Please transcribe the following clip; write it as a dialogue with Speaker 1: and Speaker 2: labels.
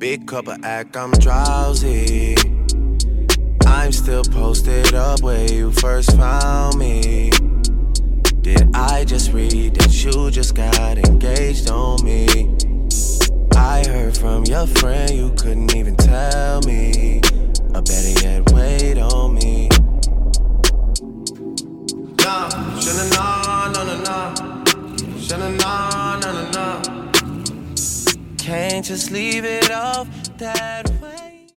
Speaker 1: Big cup of act, I'm drowsy. I'm still posted up where you first found me. Did I just read that you just got engaged on me? I heard from your friend you couldn't even tell me. Or better yet, wait on me. Nah, should've known, no. Should've known, no. Can't just leave it off that